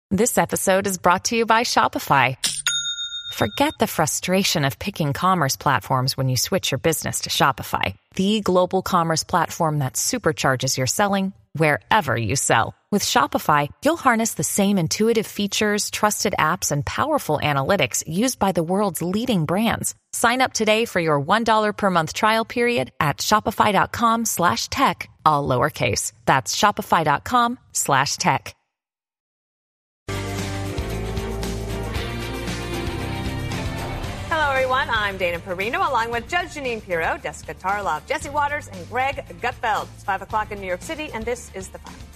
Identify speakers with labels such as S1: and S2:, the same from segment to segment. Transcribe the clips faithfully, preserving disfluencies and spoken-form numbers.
S1: This episode is brought to you by Shopify. Forget the frustration of picking commerce platforms when you switch your business to Shopify, the global commerce platform that supercharges your selling wherever you sell. With Shopify, you'll harness the same intuitive features, trusted apps, and powerful analytics used by the world's leading brands. Sign up today for your one dollar per month trial period at shopify.com slash tech, all lowercase. That's shopify.com slash tech.
S2: Hello, everyone. I'm Dana Perino, along with Judge Jeanine Pirro, Jessica Tarlov, Jesse Waters, and Greg Gutfeld. It's five o'clock in New York City, and this is The Final.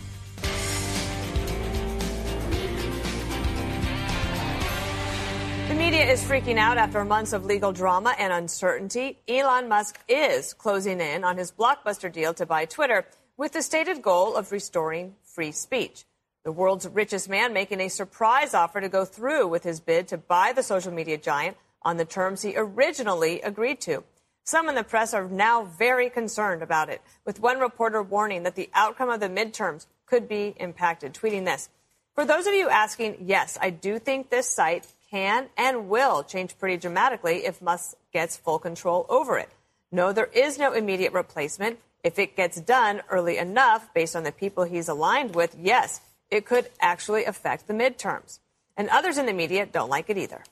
S2: The media is freaking out after months of legal drama and uncertainty. Elon Musk is closing in on his blockbuster deal to buy Twitter with the stated goal of restoring free speech. The world's richest man making a surprise offer to go through with his bid to buy the social media giant on the terms he originally agreed to. Some in the press are now very concerned about it, with one reporter warning that the outcome of the midterms could be impacted, tweeting this: "For those of you asking, yes, I do think this site can and will change pretty dramatically if Musk gets full control over it. No, there is no immediate replacement. If it gets done early enough, based on the people he's aligned with, yes, it could actually affect the midterms." And others in the media don't like it either.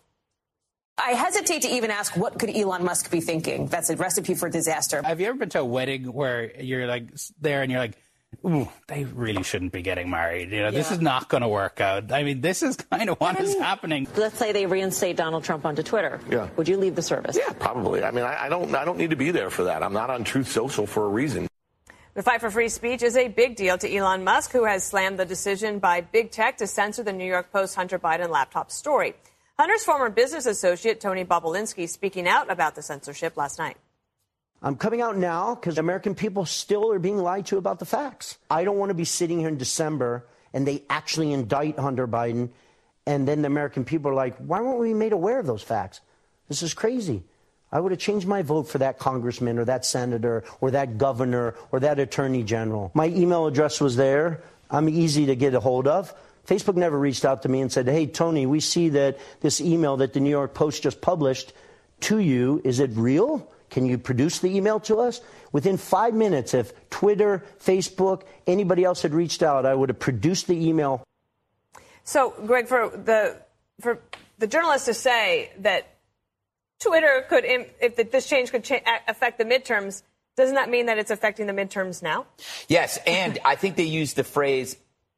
S3: I hesitate to even ask, what could Elon Musk be thinking? That's a recipe for disaster.
S4: Have you ever been to a wedding where you're like there and you're like, ooh, they really shouldn't be getting married. You know, yeah. This is not going to work out. I mean, this is kind of what is happening.
S5: Let's say they reinstate Donald Trump onto Twitter.
S6: Yeah.
S5: Would you leave the service?
S6: Yeah, probably. I mean, I, I don't I don't need to be there for that. I'm not on Truth Social for a reason.
S2: The fight for free speech is a big deal to Elon Musk, who has slammed the decision by big tech to censor the New York Post Hunter Biden laptop story. Hunter's former business associate, Tony Bobulinski, speaking out about the censorship last night.
S7: I'm coming out now because American people still are being lied to about the facts. I don't want to be sitting here in December and they actually indict Hunter Biden, and then the American people are like, why weren't we made aware of those facts? This is crazy. I would have changed my vote for that congressman or that senator or that governor or that attorney general. My email address was there. I'm easy to get a hold of. Facebook never reached out to me and said, hey, Tony, we see that this email that the New York Post just published to you, is it real? Can you produce the email to us? Within five minutes, if Twitter, Facebook, anybody else had reached out, I would have produced the email.
S2: So, Greg, for the for the journalist to say that Twitter could, if this change could cha- affect the midterms, doesn't that mean that it's affecting the midterms now?
S8: Yes, and I think they use the phrase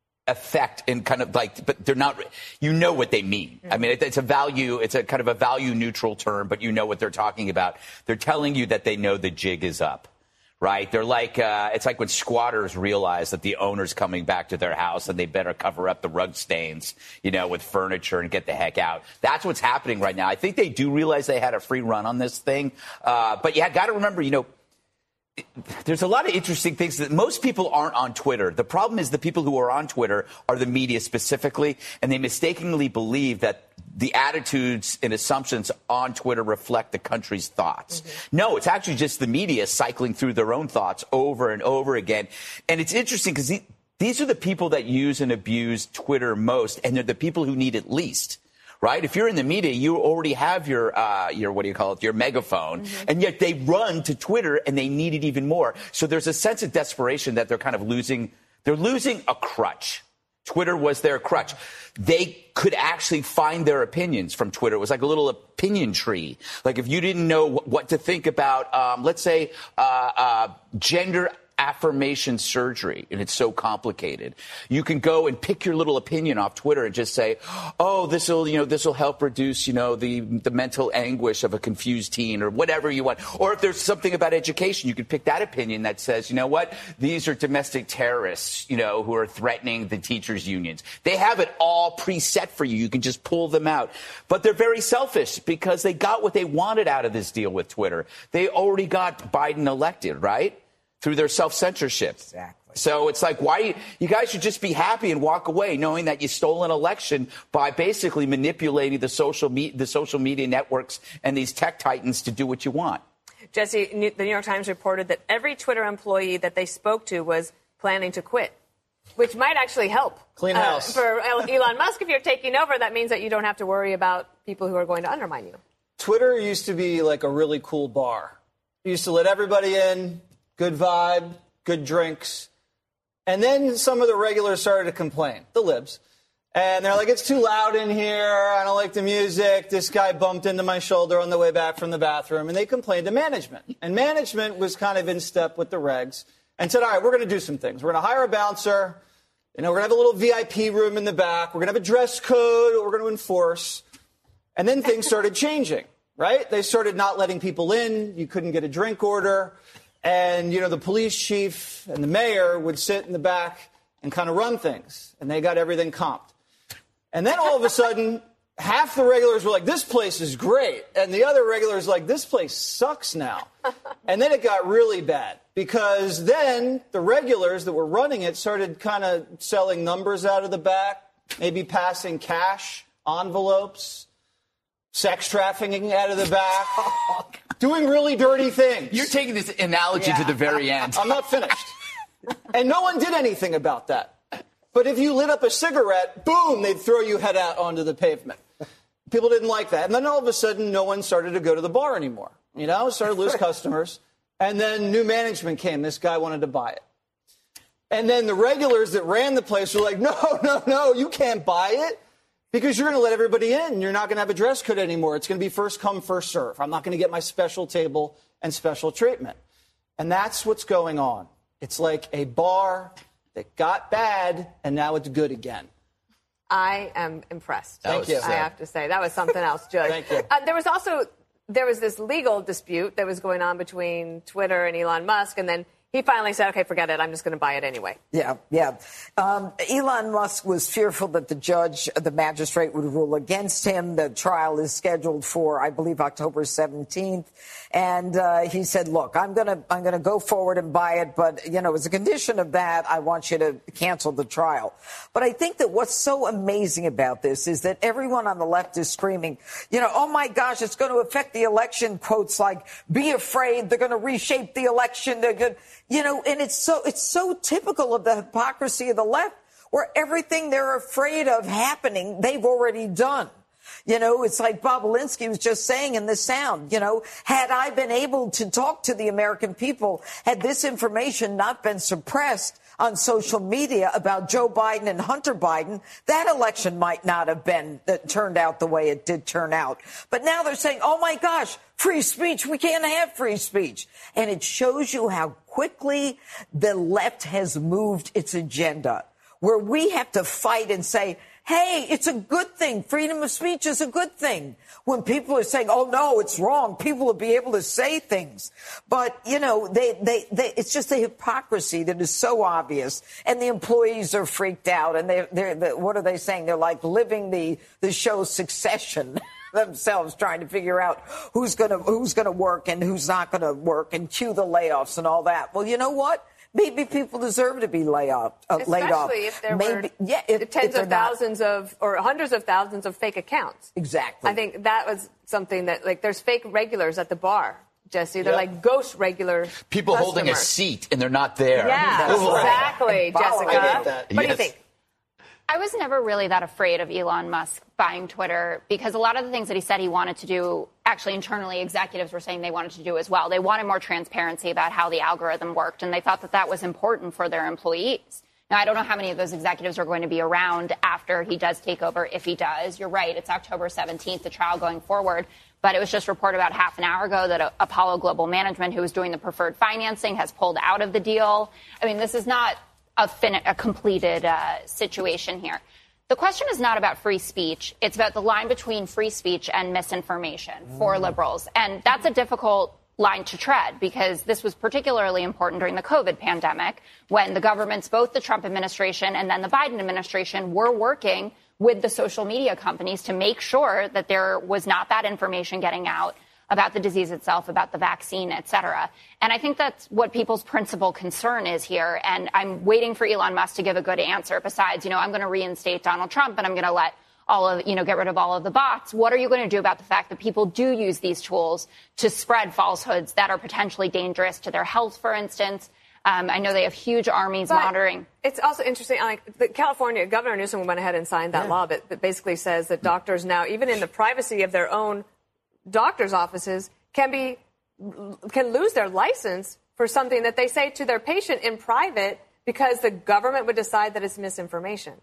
S8: affect and kind of like, but they're not, you know what they mean. Mm-hmm. I mean, it, it's a value, it's a kind of a value neutral term, but you know what they're talking about. They're telling you that they know the jig is up, right? They're like, uh, it's like when squatters realize that the owner's coming back to their house and they better cover up the rug stains, you know, with furniture and get the heck out. That's what's happening right now. I think they do realize they had a free run on this thing. Uh, but you got to remember, you know, there's a lot of interesting things that most people aren't on Twitter. The problem is the people who are on Twitter are the media specifically, and they mistakenly believe that the attitudes and assumptions on Twitter reflect the country's thoughts. Mm-hmm. No, it's actually just the media cycling through their own thoughts over and over again. And it's interesting because these are the people that use and abuse Twitter most, and they're the people who need it least. Right? If you're in the media, you already have your, uh, your, what do you call it, your megaphone, mm-hmm. and yet they run to Twitter and they need it even more. So there's a sense of desperation that they're kind of losing, they're losing a crutch. Twitter was their crutch. They could actually find their opinions from Twitter. It was like a little opinion tree. Like if you didn't know what to think about, um, let's say, uh, uh, gender affirmation surgery, and it's so complicated. You can go and pick your little opinion off Twitter and just say, oh, this will, you know, this will help reduce, you know, the, the mental anguish of a confused teen or whatever you want. Or if there's something about education, you can pick that opinion that says, you know what, these are domestic terrorists, you know, who are threatening the teachers' unions. They have it all preset for you. You can just pull them out. But they're very selfish because they got what they wanted out of this deal with Twitter. They already got Biden elected, right? Through their self-censorship. Exactly. So it's like, why you guys should just be happy and walk away knowing that you stole an election by basically manipulating the social me- the social media networks and these tech titans to do what you want.
S2: Jesse, the New York Times reported that every Twitter employee that they spoke to was planning to quit. Which might actually help.
S9: Clean house.
S2: Uh, for Elon Musk, if you're taking over, that means that you don't have to worry about people who are going to undermine you.
S9: Twitter used to be like a really cool bar. You used to let everybody in, good vibe, good drinks. And then some of the regulars started to complain, the libs. And they're like, it's too loud in here. I don't like the music. This guy bumped into my shoulder on the way back from the bathroom. And they complained to management. And management was kind of in step with the regs and said, all right, we're going to do some things. We're going to hire a bouncer. You know, we're going to have a little V I P room in the back. We're going to have a dress code we're going to enforce. And then things started changing, right? They started not letting people in. You couldn't get a drink order. And, you know, the police chief and the mayor would sit in the back and kind of run things. And they got everything comped. And then all of a sudden, half the regulars were like, this place is great. And the other regulars were like, this place sucks now. And then it got really bad because then the regulars that were running it started kind of selling numbers out of the back, maybe passing cash, envelopes, sex trafficking out of the back, doing really dirty things.
S8: You're taking this analogy yeah. to the very end.
S9: I'm not finished. And no one did anything about that. But if you lit up a cigarette, boom, they'd throw you head out onto the pavement. People didn't like that. And then all of a sudden, no one started to go to the bar anymore. You know, started to lose customers. And then new management came. This guy wanted to buy it. And then the regulars that ran the place were like, no, no, no, you can't buy it because you're going to let everybody in. You're not going to have a dress code anymore. It's going to be first come, first serve. I'm not going to get my special table and special treatment. And that's what's going on. It's like a bar that got bad, and now it's good again.
S2: I am impressed.
S9: Thank you.
S2: I have to say. That was something else, Judge.
S9: Thank you.
S2: Uh, there was also, there was this legal dispute that was going on between Twitter and Elon Musk, and then he finally said, okay, forget it. I'm just going to buy it anyway.
S10: Yeah, yeah. Um, Elon Musk was fearful that the judge, the magistrate, would rule against him. The trial is scheduled for, I believe, October seventeenth. And uh, he said, look, I'm going to I'm going to go forward and buy it. But, you know, as a condition of that, I want you to cancel the trial. But I think that what's so amazing about this is that everyone on the left is screaming, you know, oh, my gosh, it's going to affect the election. Quotes like, be afraid. They're going to reshape the election. They're going, you know, and it's so it's so typical of the hypocrisy of the left, where everything they're afraid of happening, they've already done. You know, it's like Bob Alinsky was just saying in The Sound, you know, had I been able to talk to the American people, had this information not been suppressed on social media about Joe Biden and Hunter Biden, that election might not have been that turned out the way it did turn out. But now they're saying, oh, my gosh, free speech. We can't have free speech. And it shows you how quickly the left has moved its agenda, where we have to fight and say, hey, it's a good thing. Freedom of speech is a good thing. When people are saying, oh, no, it's wrong, people will be able to say things. But, you know, they, they, they, it's just a hypocrisy that is so obvious. And the employees are freaked out. And they're, they're, they're what are they saying? They're like living the, the show Succession themselves, trying to figure out who's going to who's going to work and who's not going to work and cue the layoffs and all that. Well, you know what? Maybe people deserve to be laid off. Uh, laid off.
S2: Especially if there
S10: Maybe,
S2: were
S10: yeah, if,
S2: tens
S10: if
S2: of thousands not. of or hundreds of thousands of fake accounts.
S10: Exactly.
S2: I think that was something that, like, there's fake regulars at the bar, Jesse. They're
S9: Yep.
S2: like ghost regular
S8: People
S2: customers.
S8: holding a seat and they're not there.
S2: Yeah,
S8: That's right.
S2: exactly,
S10: And following
S2: Jessica.
S9: I get that.
S2: What do you
S8: Yes.
S2: think?
S11: I was never really that afraid of Elon Musk buying Twitter because a lot of the things that he said he wanted to do, actually internally, executives were saying they wanted to do as well. They wanted more transparency about how the algorithm worked, and they thought that that was important for their employees. Now, I don't know how many of those executives are going to be around after he does take over, if he does. You're right, it's October seventeenth, the trial going forward. But it was just reported about half an hour ago that Apollo Global Management, who was doing the preferred financing, has pulled out of the deal. I mean, this is not a, fin- a completed uh, situation here. The question is not about free speech. It's about the line between free speech and misinformation for liberals. And that's a difficult line to tread because this was particularly important during the COVID pandemic when the governments, both the Trump administration and then the Biden administration, were working with the social media companies to make sure that there was not that information getting out about the disease itself, about the vaccine, et cetera. And I think that's what people's principal concern is here. And I'm waiting for Elon Musk to give a good answer. Besides, you know, I'm going to reinstate Donald Trump and I'm going to let all of, you know, get rid of all of the bots. What are you going to do about the fact that people do use these tools to spread falsehoods that are potentially dangerous to their health, for instance? Um, I know they have huge armies
S2: but
S11: monitoring.
S2: It's also interesting, like the California Governor Newsom went ahead and signed that yeah. law that, that basically says that doctors now, even in the privacy of their own doctors' offices, can be can lose their license for something that they say to their patient in private because the government would decide that it's misinformation.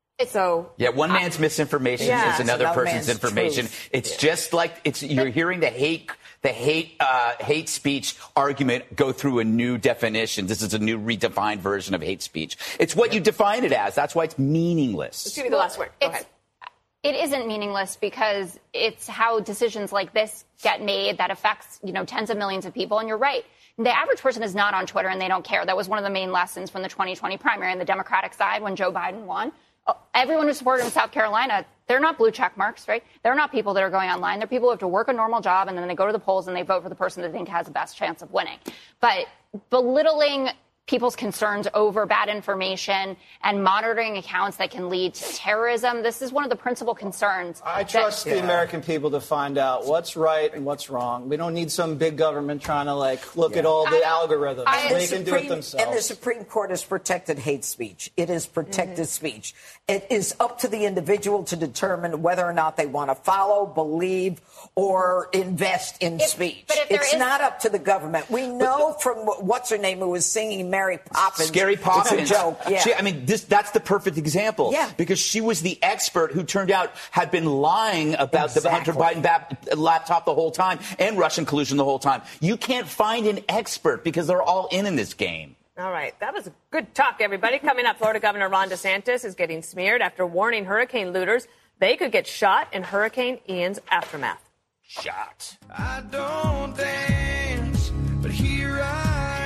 S2: So
S8: yeah, one man's I, misinformation
S2: yeah,
S8: is another person's information.
S2: Truth.
S8: It's
S2: yeah.
S8: just like it's you're hearing the hate the hate uh, hate speech argument go through a new definition. This is a new redefined version of hate speech. It's what you define it as. That's why it's meaningless.
S2: Let's give you the last word. Go ahead.
S11: It isn't meaningless because it's how decisions like this get made that affects, you know, tens of millions of people. And you're right. The average person is not on Twitter and they don't care. That was one of the main lessons from the twenty twenty primary on the Democratic side when Joe Biden won. Everyone who supported him in South Carolina, they're not blue check marks, right? They're not people that are going online. They're people who have to work a normal job and then they go to the polls and they vote for the person they think has the best chance of winning. But belittling people's concerns over bad information and monitoring accounts that can lead to terrorism. This is one of the principal concerns.
S9: I trust
S11: that,
S9: the
S11: yeah.
S9: American people to find out what's right and what's wrong. We don't need some big government trying to, like, look yeah. at all the I, algorithms. I, they can Supreme, do it themselves.
S10: And the Supreme Court has protected hate speech. It is protected mm-hmm. speech. It is up to the individual to determine whether or not they want to follow, believe, or invest in
S11: if,
S10: speech.
S11: But if
S10: it's
S11: is...
S10: not up to the government. We know from what's her name who was singing Mary Poppins.
S8: Scary Poppins.
S10: It's a joke. Yeah.
S8: She, I mean, this, that's the perfect example.
S10: Yeah.
S8: Because she was the expert who turned out had been lying about
S10: exactly.
S8: the Hunter Biden bap- laptop the whole time and Russian collusion the whole time. You can't find an expert because they're all in in this game.
S2: All right. That was a good talk, everybody. Coming up, Florida Governor Ron DeSantis is getting smeared after warning hurricane looters they could get shot in Hurricane Ian's aftermath.
S8: Shot.
S12: I don't dance, but here I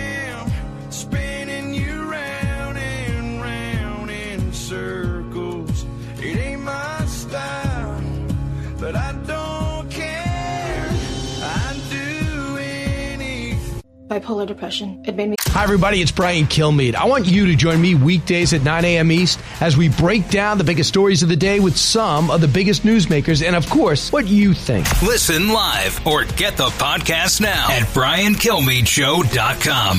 S12: am, spinning you round and round in circles. It ain't my style, but I don't care. I do anything.
S13: Bipolar depression. It made me.
S14: Hi, everybody. It's Brian Kilmeade. I want you to join me weekdays at nine a.m. East as we break down the biggest stories of the day with some of the biggest newsmakers and, of course, what you think.
S15: Listen live or get the podcast now at brian kilmeade show dot com.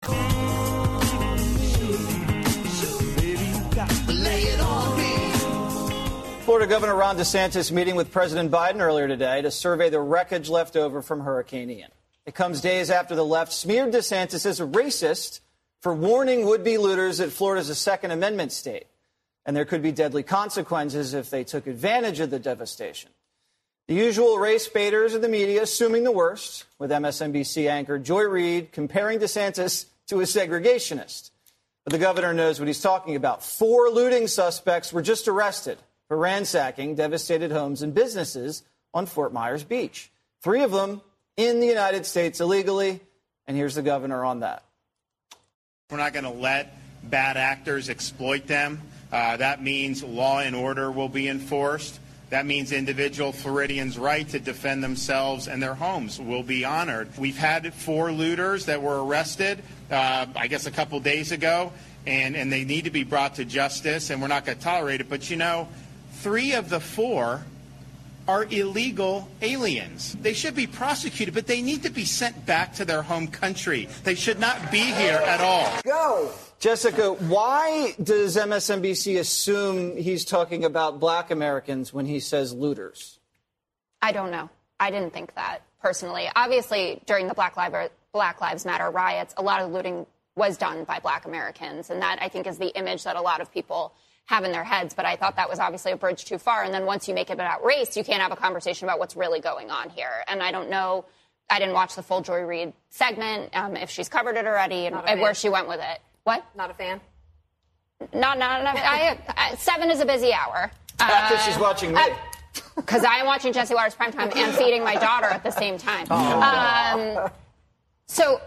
S9: Florida Governor Ron DeSantis meeting with President Biden earlier today to survey the wreckage left over from Hurricane Ian. It comes days after the left smeared DeSantis as a racist for warning would-be looters that Florida's a Second Amendment state, and there could be deadly consequences if they took advantage of the devastation. The usual race baiters of the media assuming the worst, with M S N B C anchor Joy Reid comparing DeSantis to a segregationist. But the governor knows what he's talking about. Four looting suspects were just arrested for ransacking devastated homes and businesses on Fort Myers Beach. Three of them in the United States illegally, and here's the governor on that.
S16: We're not going to let bad actors exploit them. Uh, that means law and order will be enforced. That means individual Floridians' right to defend themselves and their homes will be honored. We've had four looters that were arrested, uh, I guess a couple days ago, and, and they need to be brought to justice, and we're not going to tolerate it. But, you know, three of the four are illegal aliens. They should be prosecuted, but they need to be sent back to their home country. They should not be here at all.
S10: Go.
S9: Jessica, why does M S N B C assume he's talking about black Americans when he says looters?
S11: I don't know. I didn't think that personally. Obviously, during the Black Lives, Black Lives Matter riots, a lot of looting was done by black Americans. And that, I think, is the image that a lot of people have in their heads, but I thought that was obviously a bridge too far. And then once you make it about race, you can't have a conversation about what's really going on here. And I don't know, I didn't watch the full Joy Reid segment, um, if she's covered it already and, and where she went with it. What?
S2: Not a fan?
S11: Not, not enough. I, I, seven is a busy hour.
S9: After
S11: uh,
S9: she's watching me.
S11: Because I am watching Jesse Waters Primetime and feeding my daughter at the same time.
S9: Oh.
S11: Um, so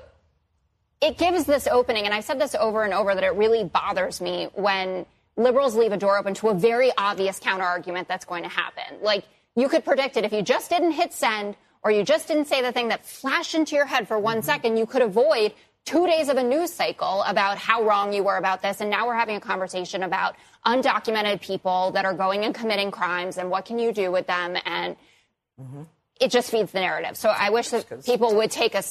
S11: it gives this opening, and I've said this over and over, that it really bothers me when liberals leave a door open to a very obvious counter-argument that's going to happen. Like, you could predict it if you just didn't hit send or you just didn't say the thing that flashed into your head for one mm-hmm. second, you could avoid two days of a news cycle about how wrong you were about this. And now we're having a conversation about undocumented people that are going and committing crimes and what can you do with them. And mm-hmm. it just feeds the narrative. So I wish that people would take a step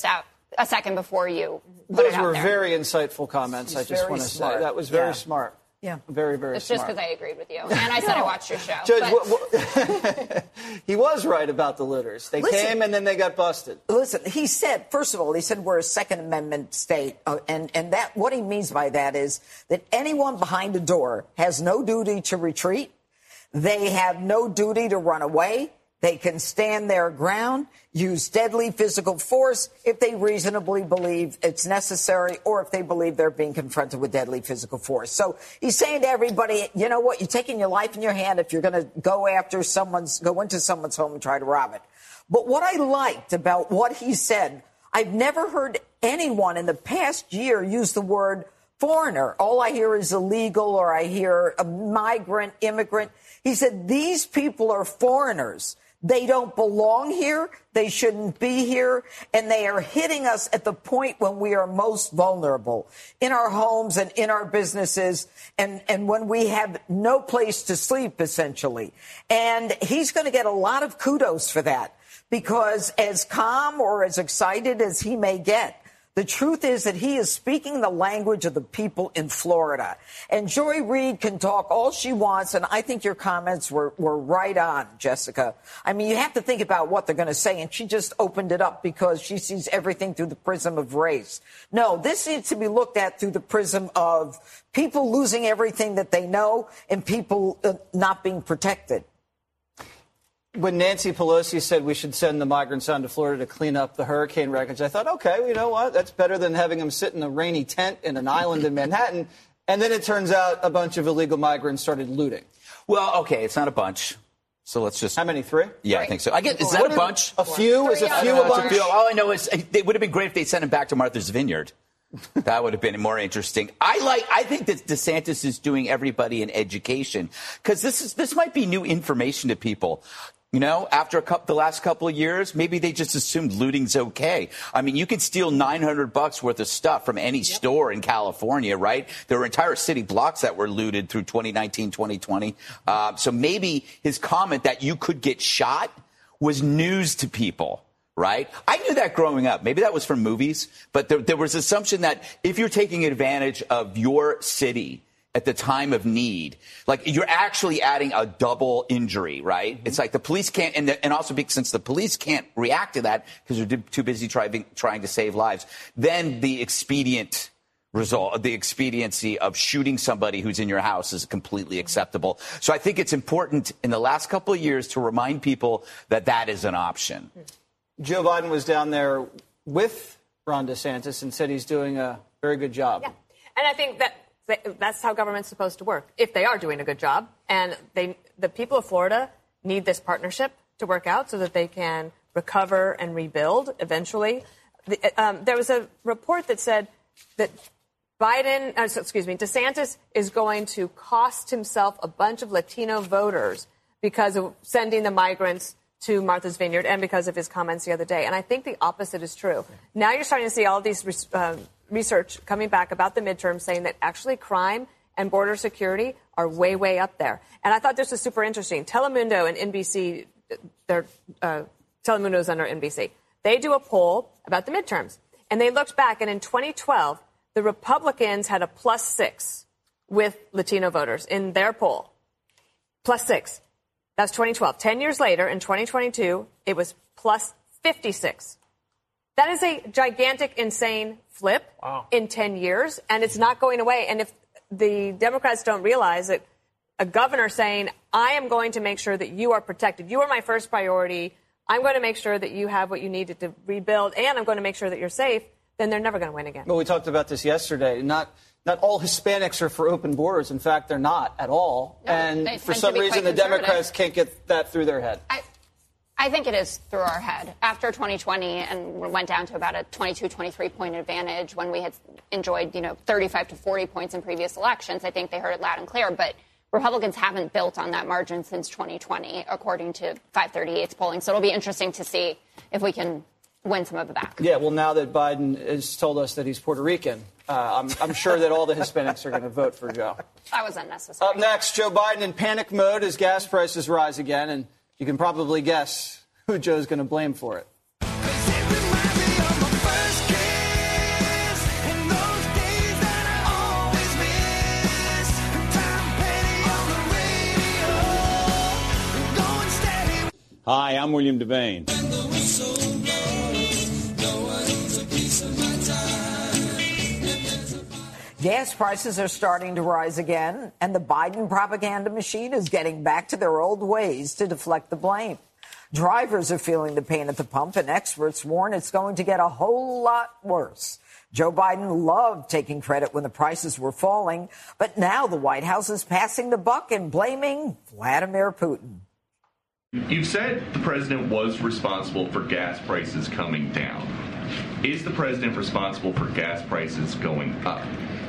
S11: a second before you put
S9: Those
S11: it out
S9: were
S11: there.
S9: very insightful comments,
S10: He's
S9: I just
S10: very
S9: want to say.
S10: smart.
S9: That was very
S10: Yeah.
S9: smart.
S10: Yeah.
S9: Very, very
S11: It's
S9: smart.
S11: just because I agreed with you. And I said I watched your show.
S9: Judge,
S11: but-
S9: what, what, he was right about the looters. They
S10: Listen.
S9: came and then they got busted.
S10: Listen, he said, first of all, he said we're a Second Amendment state. Uh, and, and that what he means by that is that anyone behind a door has no duty to retreat. They have no duty to run away. They can stand their ground, use deadly physical force if they reasonably believe it's necessary or if they believe they're being confronted with deadly physical force. So he's saying to everybody, you know what, you're taking your life in your hand if you're going to go after someone's, go into someone's home and try to rob it. But what I liked about what he said, I've never heard anyone in the past year use the word foreigner. All I hear is illegal or I hear a migrant, immigrant. He said these people are foreigners. They don't belong here. They shouldn't be here. And they are hitting us at the point when we are most vulnerable in our homes and in our businesses and, and when we have no place to sleep, essentially. And he's going to get a lot of kudos for that because as calm or as excited as he may get, the truth is that he is speaking the language of the people in Florida. And Joy Reid can talk all she wants, and I think your comments were, were right on, Jessica. I mean, you have to think about what they're going to say, and she just opened it up because she sees everything through the prism of race. No, this needs to be looked at through the prism of people losing everything that they know and people uh, not being protected.
S9: When Nancy Pelosi said we should send the migrants down to Florida to clean up the hurricane wreckage, I thought, okay, well, you know what? That's better than having them sit in a rainy tent in an island in Manhattan. And then it turns out a bunch of illegal migrants started looting.
S8: Well, okay, it's not a bunch. So let's just.
S9: How many? Three?
S8: Yeah,
S9: Three.
S8: I think so. I guess is
S9: What
S8: that a
S9: is-
S8: bunch?
S9: A few? Is a
S8: I
S9: few
S8: don't
S9: a
S8: know, it's
S9: bunch?
S8: few. All I know is it would have been great if they sent him back to Martha's Vineyard. That would have been more interesting. I like. I think that DeSantis is doing everybody an education because this is this might be new information to people. You know, after a couple, the last couple of years, maybe they just assumed looting's okay. I mean, you can steal nine hundred bucks worth of stuff from any yep. store in California, right? There were entire city blocks that were looted through twenty nineteen, twenty twenty. Uh, so maybe his comment that you could get shot was news to people. Right? I knew that growing up. Maybe that was from movies, but there, there was assumption that if you're taking advantage of your city at the time of need, like you're actually adding a double injury, right? Mm-hmm. It's like the police can't, and, the, and also because since the police can't react to that because they're too busy trying, trying to save lives, then the expedient result, the expediency of shooting somebody who's in your house is completely acceptable. So I think it's important in the last couple of years to remind people that that is an option.
S9: Joe Biden was down there with Ron DeSantis and said he's doing a very good job.
S2: Yeah. And I think that that's how government's supposed to work, if they are doing a good job. And they, the people of Florida need this partnership to work out so that they can recover and rebuild eventually. The, um, there was a report that said that Biden, uh, excuse me, DeSantis is going to cost himself a bunch of Latino voters because of sending the migrants to Martha's Vineyard and because of his comments the other day. And I think the opposite is true. Now you're starting to see all of these uh, research coming back about the midterms saying that actually crime and border security are way, way up there. And I thought this was super interesting. Telemundo and N B C, they're, uh, Telemundo's under N B C. They do a poll about the midterms. And they looked back, and in twenty twelve, the Republicans had a plus six with Latino voters in their poll. Plus six. That's twenty twelve. Ten years later, in twenty twenty-two, it was plus fifty-six. That is a gigantic, insane flip wow. in ten years, and it's not going away. And if the Democrats don't realize it, a governor saying, I am going to make sure that you are protected. You are my first priority. I'm going to make sure that you have what you needed to rebuild, and I'm going to make sure that you're safe, then they're never going to win again.
S9: Well, we talked about this yesterday. Not not all Hispanics are for open borders. In fact, they're not at all.
S11: No,
S9: and for some reason, the Democrats can't get that through their head.
S11: I, I think it is through our head. After twenty twenty, and we went down to about a twenty-two, twenty-three point advantage when we had enjoyed, you know, thirty-five to forty points in previous elections. I think they heard it loud and clear. But Republicans haven't built on that margin since twenty twenty, according to five thirty-eight's polling. So it'll be interesting to see if we can win some of it back.
S9: Yeah, well, now that Biden has told us that he's Puerto Rican, uh, I'm, I'm sure that all the Hispanics are going to vote for Joe.
S11: That was unnecessary.
S9: Up next, Joe Biden in panic mode as gas prices rise again, and you can probably guess who Joe's going to blame for it.
S12: Cause it reminds me of my first kiss.
S17: Hi, I'm William Devane.
S10: Gas prices are starting to rise again, and the Biden propaganda machine is getting back to their old ways to deflect the blame. Drivers are feeling the pain at the pump, and experts warn it's going to get a whole lot worse. Joe Biden loved taking credit when the prices were falling, but now the White House is passing the buck and blaming Vladimir Putin.
S18: You've said the president was responsible for gas prices coming down. Is the president responsible for gas prices going up?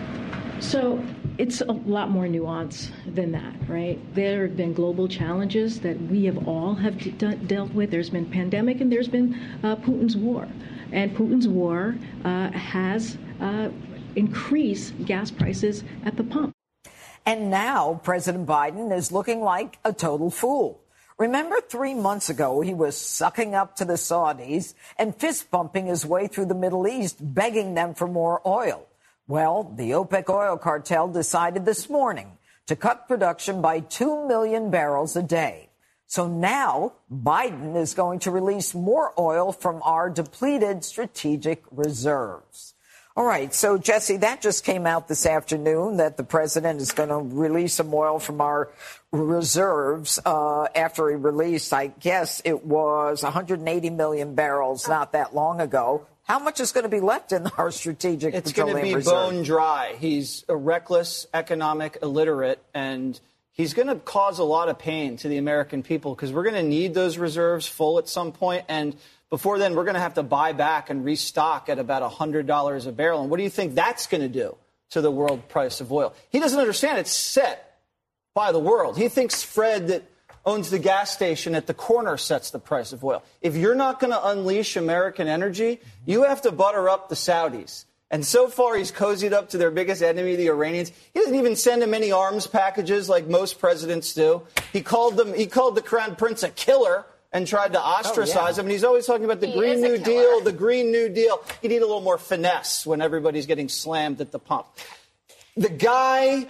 S13: So it's a lot more nuanced than that, right? There have been global challenges that we have all have de- dealt with. There's been pandemic and there's been uh, Putin's war. And Putin's war uh, has uh, increased gas prices at the pump.
S10: And now President Biden is looking like a total fool. Remember three months ago, he was sucking up to the Saudis and fist bumping his way through the Middle East, begging them for more oil. Well, the OPEC oil cartel decided this morning to cut production by two million barrels a day. So now Biden is going to release more oil from our depleted strategic reserves. All right. So, Jesse, that just came out this afternoon that the president is going to release some oil from our reserves uh, after he released, I guess it was one hundred eighty million barrels not that long ago. How much is going to be left in our strategic
S9: it's
S10: petroleum reserve?
S9: It's going to be bone dry. He's a reckless, economic illiterate, and he's going to cause a lot of pain to the American people because we're going to need those reserves full at some point, and before then, we're going to have to buy back and restock at about one hundred dollars a barrel. And what do you think that's going to do to the world price of oil? He doesn't understand it's set by the world. He thinks Fred that owns the gas station at the corner sets the price of oil. If you're not going to unleash American energy, you have to butter up the Saudis. And so far, he's cozied up to their biggest enemy, the Iranians. He doesn't even send them any arms packages like most presidents do. He called them, he called the Crown Prince a killer and tried to ostracize oh, yeah. him. And he's always talking about the he Green New Deal, the Green New Deal. You need a little more finesse when everybody's getting slammed at the pump. The guy,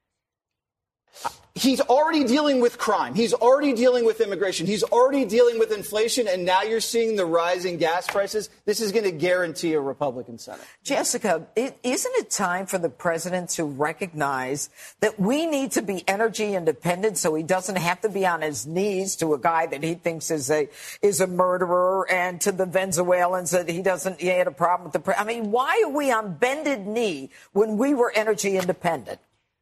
S9: he's already dealing with crime. He's already dealing with immigration. He's already dealing with inflation. And now you're seeing the rising gas prices. This is going to guarantee a Republican Senate.
S10: Jessica, it, isn't it time for the president to recognize that we need to be energy independent so he doesn't have to be on his knees to a guy that he thinks is a is a murderer and to the Venezuelans that he doesn't he had a problem with the pre- I mean, why are we on bended knee when we were energy independent?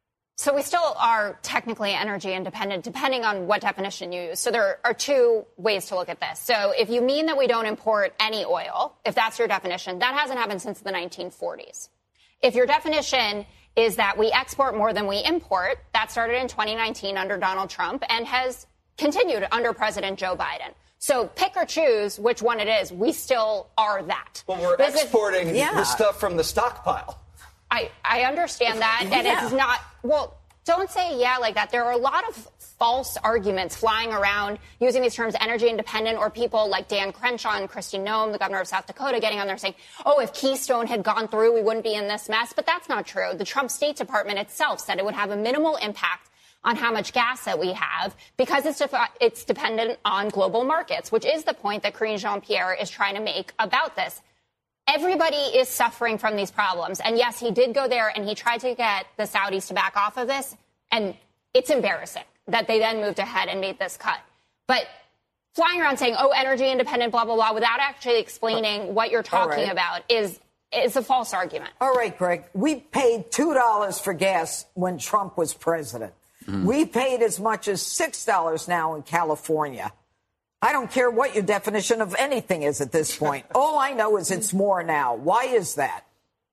S11: So we still are technically energy independent, depending on what definition you use. So there are two ways to look at this. So if you mean that we don't import any oil, if that's your definition, that hasn't happened since the nineteen forties. If your definition is that we export more than we import, that started in twenty nineteen under Donald Trump and has continued under President Joe Biden. So pick or choose which one it is. We still are that.
S9: Well, we're this exporting is, yeah. the stuff from the stockpile.
S11: I, I understand that, and
S10: yeah.
S11: it's not, well, don't say yeah like that. There are a lot of false arguments flying around using these terms energy independent, or people like Dan Crenshaw and Kristi Noem, the governor of South Dakota, getting on there saying, oh, if Keystone had gone through, we wouldn't be in this mess. But that's not true. The Trump State Department itself said it would have a minimal impact on how much gas that we have because it's, def- it's dependent on global markets, which is the point that Karine Jean-Pierre is trying to make about this. Everybody is suffering from these problems. And yes, he did go there and he tried to get the Saudis to back off of this. And it's embarrassing that they then moved ahead and made this cut. But flying around saying, oh, energy independent, blah, blah, blah, without actually explaining what you're talking right. about is, is a false argument.
S10: All right, Greg, we paid two dollars for gas when Trump was president. Mm. We paid as much as six dollars now in California. I don't care what your definition of anything is at this point. All I know is it's more now. Why is that?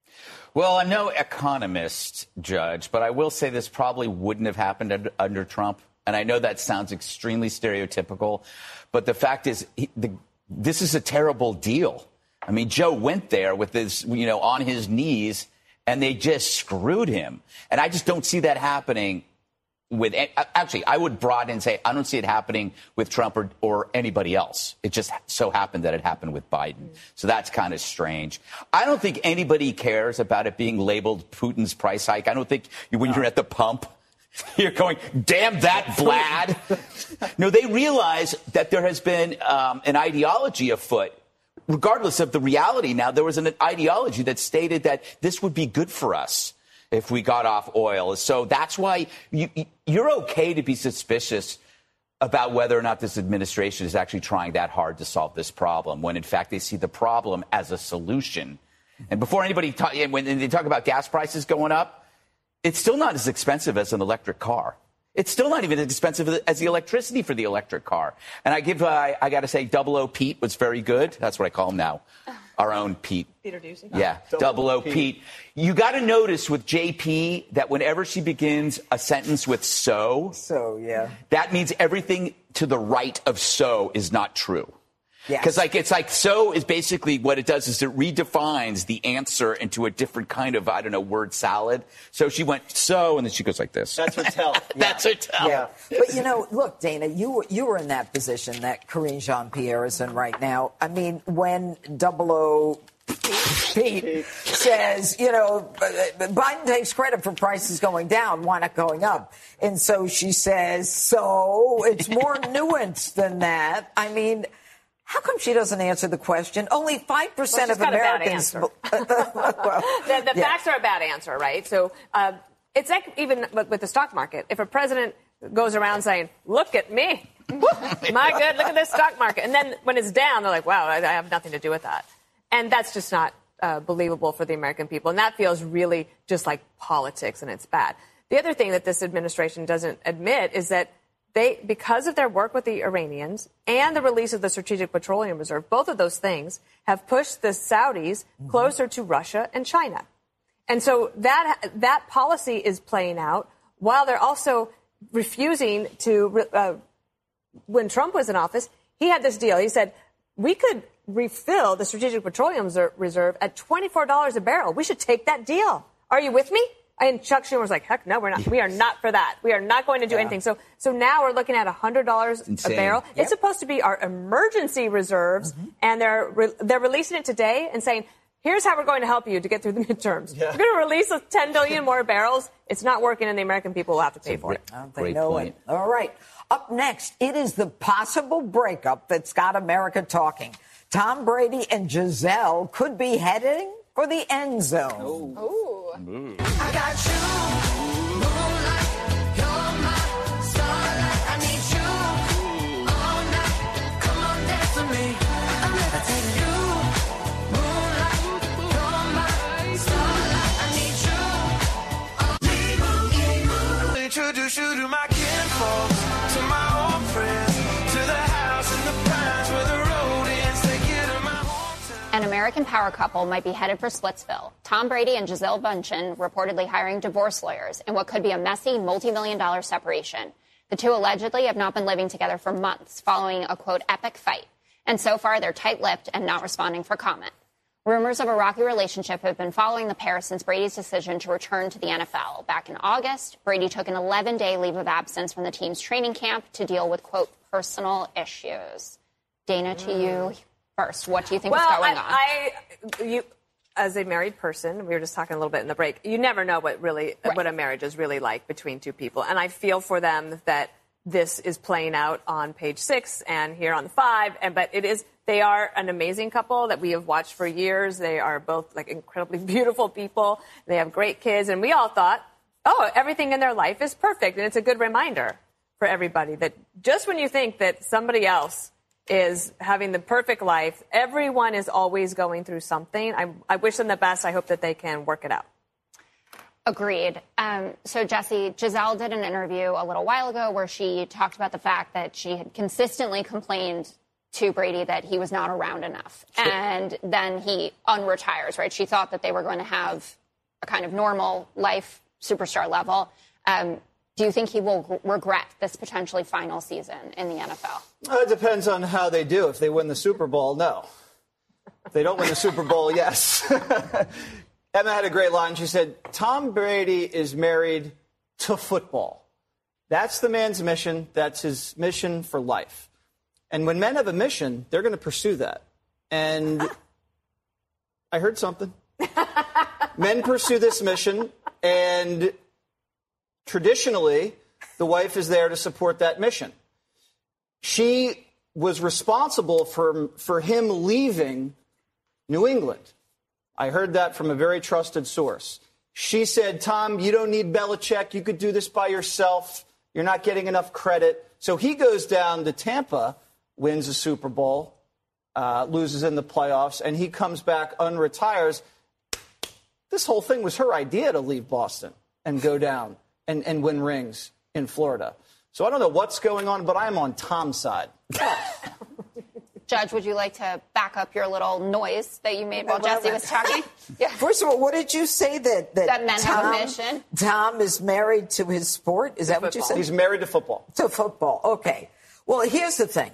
S8: Well, I'm no economist, Judge, but I will say this probably wouldn't have happened under, under Trump. And I know that sounds extremely stereotypical, but the fact is he, the, this is a terrible deal. I mean, Joe went there with this, you know, on his knees, and they just screwed him. And I just don't see that happening with, actually, I would broaden and say I don't see it happening with Trump or, or anybody else. It just so happened that it happened with Biden. So that's kind of strange. I don't think anybody cares about it being labeled Putin's price hike. I don't think when you're at the pump, You're going, damn that, Vlad. No, they realize that there has been um, an ideology afoot. Regardless of the reality now, there was an ideology that stated that this would be good for us if we got off oil. So that's why you, you're okay to be suspicious about whether or not this administration is actually trying that hard to solve this problem, when in fact they see the problem as a solution. And before anybody talk, when they talk about gas prices going up, it's still not as expensive as an electric car. It's still not even as expensive as the electricity for the electric car. And I give, uh, I got to say, Double O Pete was very good. That's what I call him now. Our own Pete.
S2: Peter Ducey.
S8: Yeah, Double O Pete. You got to notice with J P that whenever she begins a sentence with so,
S10: so yeah,
S8: that means everything to the right of so is not true.
S10: Yes.
S8: Because like it's like so is basically what it does is it redefines the answer into a different kind of, I don't know, word salad. So she went so, and then she goes like this.
S9: That's her tell.
S8: That's her tell.
S10: Yeah. But, you know, look, Dana, you were, you were in that position that Karine Jean-Pierre is in right now. I mean, when Double O Pete says, you know, Biden takes credit for prices going down, why not going up? And so she says, so it's more nuanced than that. I mean, how come she doesn't answer the question? Only five percent
S2: well,
S10: of Americans.
S2: well, the the yeah. facts are a bad answer, right? So uh, it's like even with the stock market. If a president goes around saying, look at me, my good, look at this stock market. And then when it's down, they're like, wow, I, I have nothing to do with that. And that's just not uh, believable for the American people. And that feels really just like politics, and it's bad. The other thing that this administration doesn't admit is that they, because of their work with the Iranians and the release of the Strategic Petroleum Reserve, both of those things have pushed the Saudis mm-hmm. closer to Russia and China. And so that that policy is playing out while they're also refusing to, uh, when Trump was in office, he had this deal. He said, we could refill the Strategic Petroleum Reserve at twenty-four dollars a barrel. We should take that deal. Are you with me? And Chuck Schumer was like, heck no, we're not. We are not for that. We are not going to do yeah. anything. So so now we're looking at one hundred dollars a barrel. Yep. It's supposed to be our emergency reserves, mm-hmm. and they're re- they're releasing it today and saying, here's how we're going to help you to get through the midterms. Yeah. We're going to release ten billion more barrels. It's not working, and the American people will have to pay for it.
S10: I don't they know point. it. All right. Up next, it is the possible breakup that's got America talking. Tom Brady and Giselle could be heading for the end zone.
S2: Ooh. Ooh.
S12: I got you, moonlight, you're my starlight. I need you all night. Come on, dance with me. I'm levitating. You, moonlight, you're my starlight. I need you. All introduce you to my kinfolk, to my old friends, to the house in the pines where the road ends. Take you to my hometown.
S11: An American power couple might be headed for Splitsville. Tom Brady and Giselle Bündchen reportedly hiring divorce lawyers in what could be a messy multi-million dollar separation. The two allegedly have not been living together for months following a, quote, epic fight. And so far, they're tight-lipped and not responding for comment. Rumors of a rocky relationship have been following the pair since Brady's decision to return to the N F L. Back in August, Brady took an eleven-day leave of absence from the team's training camp to deal with, quote, personal issues. Dana, to you first. What do you think
S2: well,
S11: is going
S2: I,
S11: on?
S2: I, you, as a married person, we were just talking a little bit in the break, you never know what really right. what a marriage is really like between two people. And I feel for them that this is playing out on Page Six and here on the Five. And but it is they are an amazing couple that we have watched for years. They are both like incredibly beautiful people. They have great kids, and we all thought, oh, everything in their life is perfect. And it's a good reminder for everybody that just when you think that somebody else is having the perfect life, everyone is always going through something. I, I wish them the best. I hope that they can work it out.
S11: Agreed. Um, so, Jesse, Giselle did an interview a little while ago where she talked about the fact that she had consistently complained to Brady that he was not around enough. Sure. And then he unretires, right? She thought that they were going to have a kind of normal life, superstar level. Um, do you think he will regret this potentially final season in the N F L?
S9: Well, it depends on how they do. If they win the Super Bowl, no. If they don't win the Super Bowl, yes. Emma had a great line. She said, Tom Brady is married to football. That's the man's mission. That's his mission for life. And when men have a mission, they're going to pursue that. And I heard something. Men pursue this mission, and traditionally, the wife is there to support that mission. She was responsible for, for him leaving New England. I heard that from a very trusted source. She said, Tom, you don't need Belichick. You could do this by yourself. You're not getting enough credit. So he goes down to Tampa, wins a Super Bowl, uh, loses in the playoffs, and he comes back, unretires. This whole thing was her idea to leave Boston and go down and, and win rings in Florida. So I don't know what's going on, but I'm on Tom's side.
S11: Judge, would you like to back up your little noise that you made while Jesse was talking?
S10: Yeah. First of all, what did you say that that,
S11: That men have
S10: Tom,
S11: a mission?
S10: Tom is married to his sport? Is that what you said?
S9: He's married to football.
S10: To football. Okay. Well, here's the thing.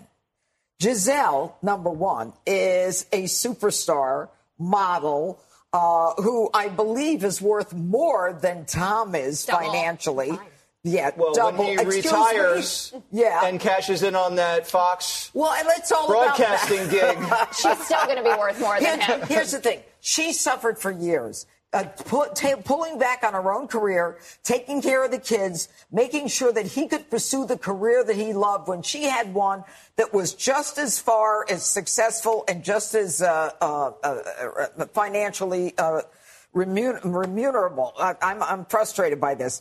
S10: Giselle, number one, is a superstar model uh, who I believe is worth more than Tom is
S11: Double.
S10: financially. Yeah,
S9: Well,
S10: double.
S9: when he
S10: Excuse
S9: retires
S10: me. Yeah.
S9: and cashes in on that Fox
S10: Well, and it's all
S9: broadcasting
S10: about
S9: gig.
S11: She's still going to be worth more than
S10: Here-
S11: him.
S10: Here's the thing. She suffered for years. Uh, pull, ta- pulling back on her own career, taking care of the kids, making sure that he could pursue the career that he loved when she had one that was just as far as successful and just as uh, uh, uh, financially uh, remun- remunerable. I, I'm, I'm frustrated by this.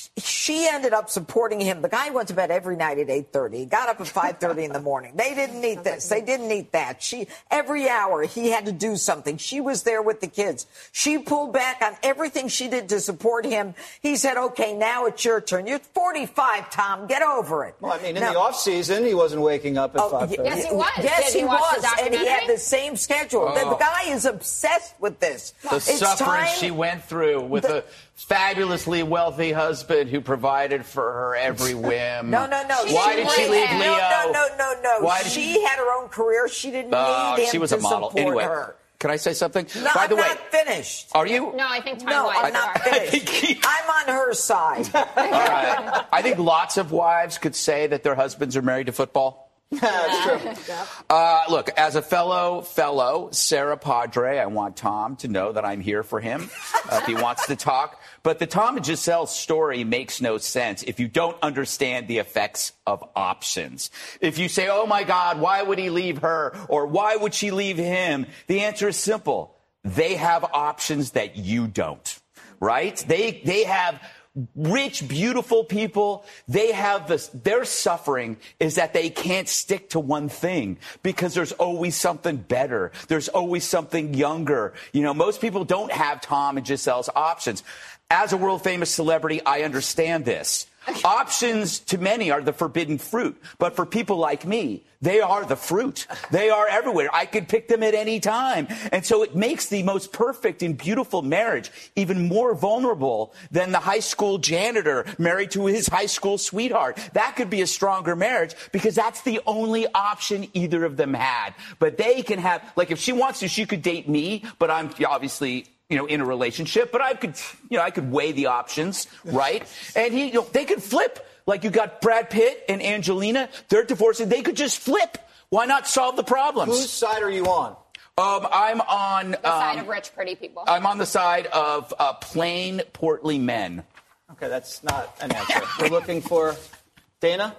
S10: She ended up supporting him. The guy went to bed every night at eight thirty. He got up at five thirty in the morning. They didn't need this. They didn't need that. She every hour he had to do something. She was there with the kids. She pulled back on everything she did to support him. He said, okay, now it's your turn. You're forty-five, Tom. Get over it.
S9: Well, I mean, in
S10: Now-
S9: the off season, he wasn't waking up at
S10: Oh,
S9: five thirty.
S11: Yes, he was.
S10: Yes,
S11: Did
S10: he
S11: you watch
S10: was,
S11: the
S10: and he had
S11: documentary?
S10: the same schedule. The,
S8: Oh.
S10: the guy is obsessed with this.
S8: The
S10: It's
S8: suffering
S10: time-
S8: she went through with
S10: The-
S8: a fabulously wealthy husband who provided for her every whim.
S10: No, no, no.
S8: Why did she leave
S10: No,
S8: Leo?
S10: no, no, no, no.
S8: Why did
S10: she had her own career. She didn't
S8: Oh,
S10: need him
S8: she was
S10: to
S8: a model.
S10: support
S8: Anyway,
S10: her.
S8: can I say something?
S10: No,
S8: By
S10: I'm
S8: the way,
S10: not finished.
S8: are you?
S11: No, I think time
S10: No,
S11: wise.
S10: I'm not finished. I'm on her side.
S8: All right. I think lots of wives could say that their husbands are married to football.
S9: That's true.
S8: Uh, look, as a fellow fellow Sarah Padre, I want Tom to know that I'm here for him uh, if he wants to talk. But the Tom and Giselle story makes no sense if you don't understand the effects of options. If you say, oh, my God, why would he leave her? Or why would she leave him? The answer is simple. They have options that you don't, right? They, they have rich, beautiful people. They have this, their suffering is that they can't stick to one thing because there's always something better. There's always something younger. You know, most people don't have Tom and Giselle's options. As a world famous celebrity, I understand this. Options to many are the forbidden fruit. But for people like me, they are the fruit. They are everywhere. I could pick them at any time. And so it makes the most perfect and beautiful marriage even more vulnerable than the high school janitor married to his high school sweetheart. That could be a stronger marriage because that's the only option either of them had. But they can have, like, if she wants to, she could date me, but I'm obviously, you know, in a relationship, but I could, you know, I could weigh the options, right? And he, you know, they could flip. Like you got Brad Pitt and Angelina, they're divorcing. They could just flip. Why not solve the problems?
S9: Whose side are you on?
S8: Um, I'm on.
S11: The side
S8: um,
S11: of rich, pretty people.
S8: I'm on the side of uh, plain, portly men.
S9: Okay, that's not an answer. We're looking for Dana?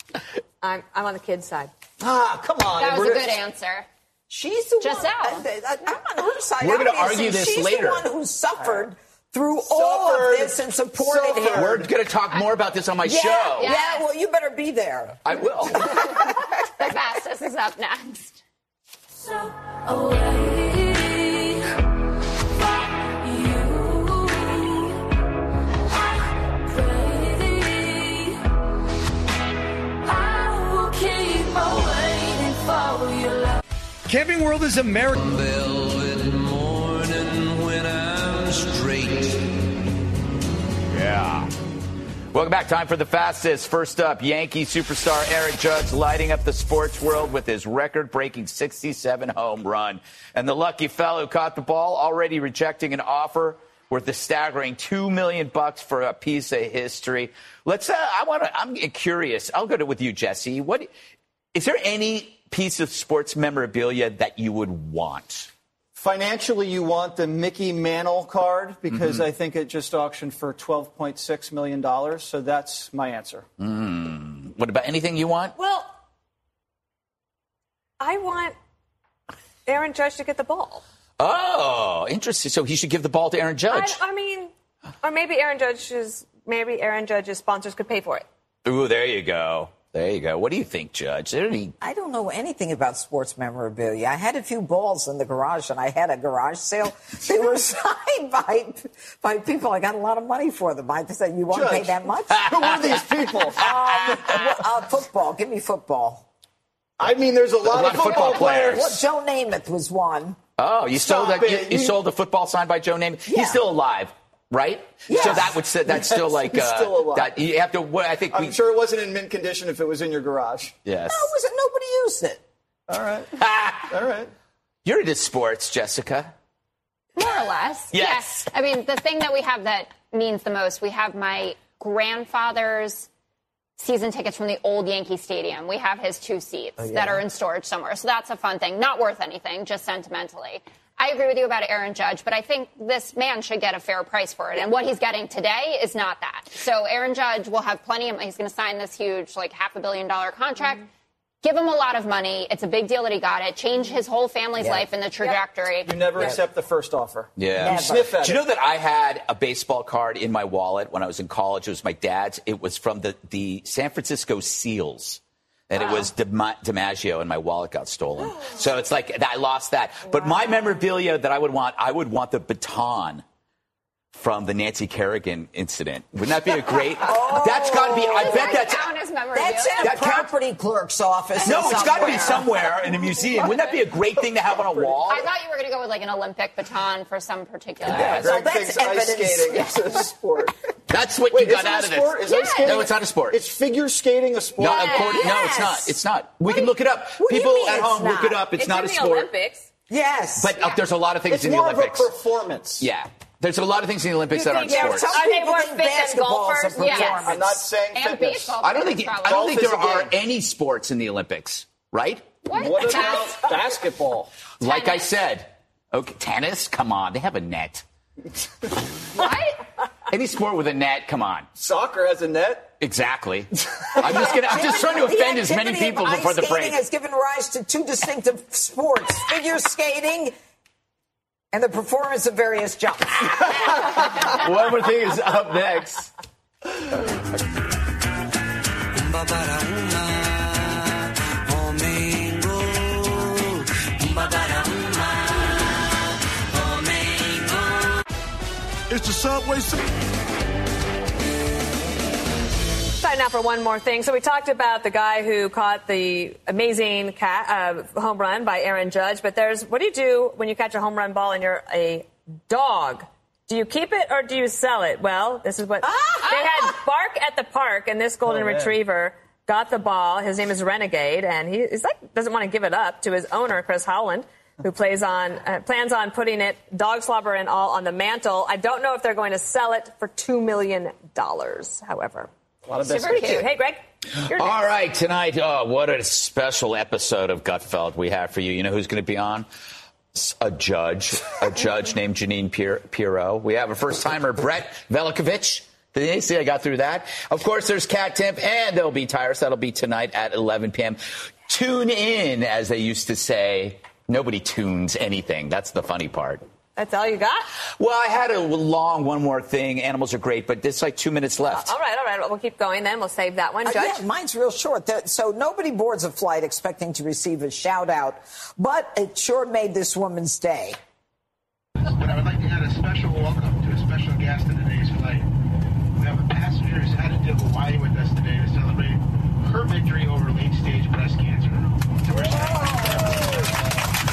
S2: I'm, I'm on the kid's side.
S9: Ah, come on.
S11: That was
S9: We're-
S11: a good answer.
S10: She's the
S11: Giselle.
S10: one. I, I, I'm on her side.
S8: We're gonna
S10: obviously.
S8: argue this
S10: She's
S8: later.
S10: the one who suffered through all of
S9: Suffered.
S10: this and supported
S9: Suffered.
S10: him.
S8: We're going to talk more about this on my
S10: yeah,
S8: show.
S10: yeah. Well, you better be there.
S8: I will.
S11: The fastest is up next.
S12: So away from you, I pray I will keep on waiting for your love.
S14: Camping World is American.
S12: Velvet morning when I'm straight.
S8: Yeah. Welcome back. Time for the fastest. First up, Yankee superstar Aaron Judge lighting up the sports world with his record-breaking sixty-seven home run. And the lucky fellow caught the ball, already rejecting an offer worth a staggering two million bucks for a piece of history. Let's. Uh, I want to. I'm curious. I'll go to with you, Jesse. What is there any piece of sports memorabilia that you would want?
S9: Financially, you want the Mickey Mantle card because
S8: Mm-hmm.
S9: I think it just auctioned for twelve point six million dollars. So that's my answer.
S8: Mm. What about anything you want?
S2: Well, I want Aaron Judge to get the ball.
S8: Oh, interesting. So he should give the ball to Aaron Judge.
S2: I, I mean, or maybe Aaron Judge's maybe Aaron Judge's sponsors could pay for it.
S8: Ooh, there you go. There you go. What do you think, Judge? There any...
S10: I don't know anything about sports memorabilia. I had a few balls in the garage, and I had a garage sale. They were signed by by people. I got a lot of money for them. I said, "You won't
S9: Judge,
S10: pay that much?"
S9: Who are these people?
S10: um, uh, football. Give me football.
S9: I mean, there's a lot,
S8: A lot
S9: of
S8: of football
S9: football players.
S10: Well, Joe Namath was one.
S8: Oh, you sold
S9: Stop
S8: that? You,
S9: it.
S8: you
S9: You-
S8: sold the football signed by Joe Namath.
S10: Yeah.
S8: He's still alive, right?
S10: Yes.
S8: So that would say that's still
S9: Yes,
S8: like
S9: he's
S8: uh,
S9: still alive.
S8: that you have to. What I think
S9: I'm
S8: we.
S9: sure it wasn't in mint condition if it was in your garage.
S8: Yes.
S10: No, it was nobody used it.
S9: All right. All right.
S8: You're into sports, Jessica.
S11: More or less.
S8: Yes.
S11: Yeah. I mean, the thing that we have that means the most, we have my grandfather's season tickets from the old Yankee Stadium. We have his two seats
S10: Oh, yeah.
S11: that are in storage somewhere. So that's a fun thing. Not worth anything, just sentimentally. I agree with you about Aaron Judge, but I think this man should get a fair price for it. And what he's getting today is not that. So Aaron Judge will have plenty of, he's going to sign this huge, like half a billion dollar contract. Mm-hmm. Give him a lot of money. It's a big deal that he got it. Change his whole family's
S10: Yeah.
S11: life and the trajectory.
S9: You never accept the first offer.
S8: Yeah.
S10: Never.
S9: You sniff at
S8: Do you
S9: it.
S8: know that I had a baseball card in my wallet when I was in college? It was my dad's. It was from the, the San Francisco Seals. And it was Dima- DiMaggio, and my wallet got stolen. So it's like I lost that. But my memorabilia that I would want, I would want the baton from the Nancy Kerrigan incident. Wouldn't that be a great?
S10: Oh.
S8: That's got to be. I
S11: Does
S8: bet
S11: that
S8: that's.
S11: count as memorabilia?
S10: That's in a
S8: That count-
S10: property clerk's office.
S8: No, it's got to be
S10: somewhere.
S8: somewhere in a museum. Wouldn't that be a great thing to have on a wall?
S11: I thought you were going to go with like an Olympic baton for some particular.
S8: Yeah,
S10: So
S9: Greg
S10: that's
S9: thinks ice
S10: evidence.
S9: skating is a sport.
S8: That's what
S9: Wait,
S8: you got
S9: is it
S8: out
S9: a
S8: of
S9: sport?
S8: this.
S9: Is ice skating?
S8: No, it's not a sport.
S9: It's figure skating a sport?
S8: No, according, no, it's
S10: Yes.
S8: not. It's not. We can look it up.
S10: What do you
S8: People
S10: mean
S8: at
S10: it's
S8: home, look
S10: not?
S8: it up. It's,
S2: It's
S8: not
S2: in
S8: a
S2: the
S8: sport.
S2: Olympics.
S10: Yes.
S8: But uh, there's a lot of things
S9: It's
S8: in the
S9: more
S8: Olympics.
S9: of a performance.
S8: Yeah. There's a lot of things in the Olympics
S10: You
S8: that aren't
S10: think
S8: sports.
S10: some
S11: Are they
S10: people
S11: more
S10: think
S11: fit than
S10: basketball is a
S11: golfers? Yes.
S10: performance.
S9: I'm not saying
S11: And
S9: fitness.
S11: baseball.
S8: I don't think I don't
S9: Golf
S8: think
S9: is
S8: there
S9: a
S8: are
S9: game.
S8: any sports in the Olympics, right?
S11: What?
S9: What about basketball?
S8: Like I
S11: Tennis.
S8: said, okay, tennis. Come on, they have a net.
S11: What?
S8: Any sport with a net, come on.
S9: Soccer has a net.
S8: Exactly. I'm just gonna. I'm just trying to
S10: The
S8: offend as many
S10: activity of
S8: people
S10: ice
S8: before the
S10: skating
S8: break.
S10: has given rise to two distinctive sports: figure skating and the performance of various jumps.
S8: One more thing is up next.
S12: It's the Subway.
S2: Time now for one more thing. So we talked about the guy who caught the amazing ca- uh, home run by Aaron Judge, but there's what do you do when you catch a home run ball and you're a dog? Do you keep it or do you sell it? Well, this is what they had Bark at the Park, and this golden
S9: Oh, man.
S2: retriever got the ball. His name is Renegade, and he he's like doesn't want to give it up to his owner, Chris Howland, who plays on uh, plans on putting it, dog slobber and all, on the mantle. I don't know if they're going to sell it for two million dollars. However,
S9: A lot of
S2: super
S9: biscuits.
S2: cute. Hey, Greg. You're
S8: All right, tonight, oh, what a special episode of Gutfeld we have for you. You know who's going to be on? S- A judge, a judge named Janine Pier- Pirro. We have a first-timer, Brett Velikovich. Did you see I got through that? Of course, there's Cat Timp, and there'll be Tyrus. That'll be tonight at eleven p.m. Tune in, as they used to say. Nobody tunes anything. That's the funny part.
S2: That's all you got?
S8: Well, I had a long one more thing. Animals are great, but there's like two minutes left.
S2: All right, all right. We'll keep going then. We'll save that one,
S10: Uh,
S2: Judge.
S10: yeah, mine's real short. There- So nobody boards a flight expecting to receive a shout out, but it sure made this woman's day.
S17: But I would like to add a special welcome to a special guest in today's flight. We have a passenger who's headed to Hawaii with us today to celebrate her victory over late-stage breast cancer. So we're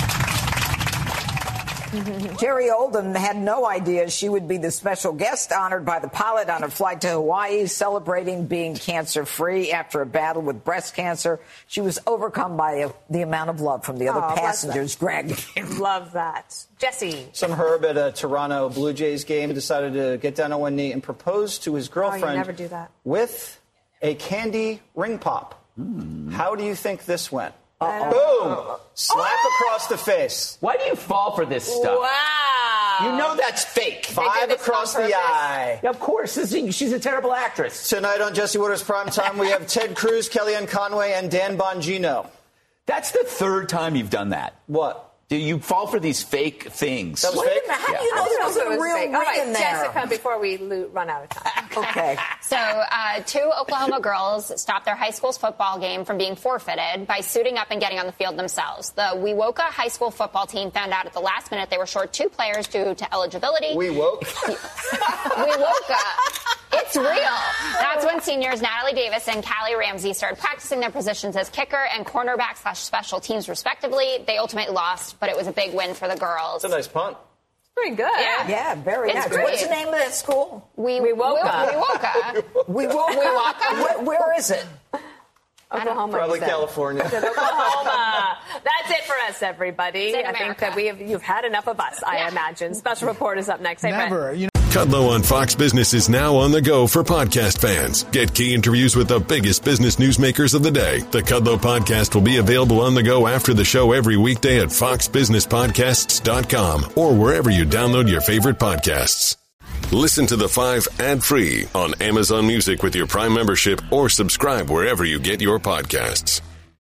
S10: Jerry Oldham had no idea she would be the special guest honored by the pilot on a flight to Hawaii, celebrating being cancer-free after a battle with breast cancer. She was overcome by a, the amount of love from the other
S2: Aw, bless
S10: passengers, Greg.
S2: Love that. Jesse.
S9: Some Herb at a Toronto Blue Jays game decided to get down on one knee and propose to his girlfriend
S2: Oh, you never do that.
S9: with a candy ring pop. How do you think this went? Boom! Slap across the face.
S8: Why do you fall for this stuff?
S2: Wow.
S8: You know that's fake.
S9: Five across the eye.
S8: Of course. This is, she's a terrible actress.
S9: Tonight on Jesse Watters Primetime, we have Ted Cruz, Kellyanne Conway, and Dan Bongino.
S8: That's the third time you've done that.
S9: What?
S8: Do you fall for these fake things?
S9: That was
S10: Wait
S9: fake?
S10: a minute, how
S8: Yeah.
S10: do you know there was a
S2: It was
S10: real
S2: fake.
S10: ring
S2: All right,
S10: in there?
S2: Jessica, before we lo- run out of time.
S10: Okay.
S11: So, uh, two Oklahoma girls stopped their high school's football game from being forfeited by suiting up and getting on the field themselves. The Wewoka high school football team found out at the last minute they were short two players due to eligibility.
S9: We woke.
S11: Wewoka. It's real. That's when seniors Natalie Davis and Callie Ramsey started practicing their positions as kicker and cornerback slash special teams, respectively. They ultimately lost, but it was a big win for the girls.
S9: That's a nice punt.
S2: Pretty good.
S11: Yeah.
S10: Yeah, very
S11: It's
S10: nice.
S11: great.
S10: What's the name of that school?
S11: We,
S2: We woke
S11: we,
S2: up.
S11: We woke up.
S10: We woke
S11: We woke up.
S10: Where, where is it?
S2: Oklahoma.
S9: Probably
S2: you said.
S9: California.
S2: Oklahoma. That's it for us, everybody.
S11: It's in
S2: I think
S11: America.
S2: that we have you've had enough of us, I imagine. Special report is up next. Hey, Brent.
S19: Never. You know.
S20: Kudlow on Fox Business is now on the go for podcast fans. Get key interviews with the biggest business newsmakers of the day. The Kudlow podcast will be available on the go after the show every weekday at fox business podcasts dot com or wherever you download your favorite podcasts. Listen to The Five ad-free on Amazon Music with your Prime membership or subscribe wherever you get your podcasts.